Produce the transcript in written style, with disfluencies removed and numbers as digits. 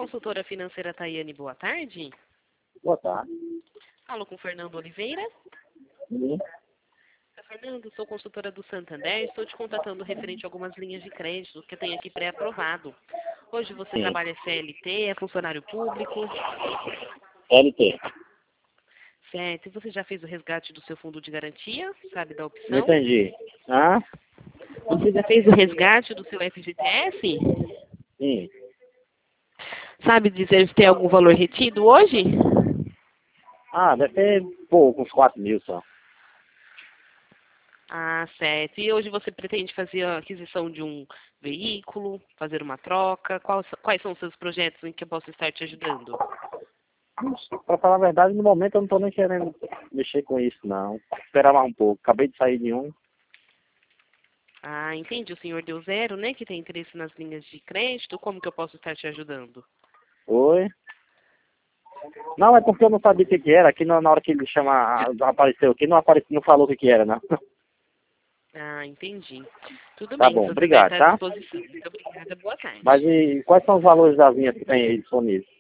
consultora financeira Tayane, boa tarde. Boa tarde. Falo com Fernando Oliveira. Sim. Fernando, sou consultora do Santander, estou te contatando referente a algumas linhas de crédito que eu tenho aqui pré-aprovado. Hoje você Sim. trabalha CLT, é funcionário público? LT. Certo. E você já fez o resgate do seu fundo de garantia? Sabe da Não opção? entendi. Ah? Você já fez o resgate do seu FGTS? Sim. Sabe dizer se tem algum valor retido hoje? Ah, deve ter pouco, uns 4 mil só. Ah, certo. E hoje você pretende fazer a aquisição de um veículo, fazer uma troca? Quais são os seus projetos em que eu posso estar te ajudando? Pra falar a verdade, no momento eu não tô nem querendo mexer com isso, não. Esperar mais um pouco. Acabei de sair de um. Ah, entendi. O senhor deu zero, né? Que tem interesse nas linhas de crédito. Como que eu posso estar te ajudando? Oi? Não, é porque eu não sabia o que que era. Aqui na hora que ele apareceu aqui, não apareceu, não falou o que que era, não. Ah, entendi. Tudo Tá bem, bom, seu Zé vai obrigado, estar à tá? disposição. Muito obrigada. Boa tarde. Mas e quais são os valores das linhas que tem aí disponíveis?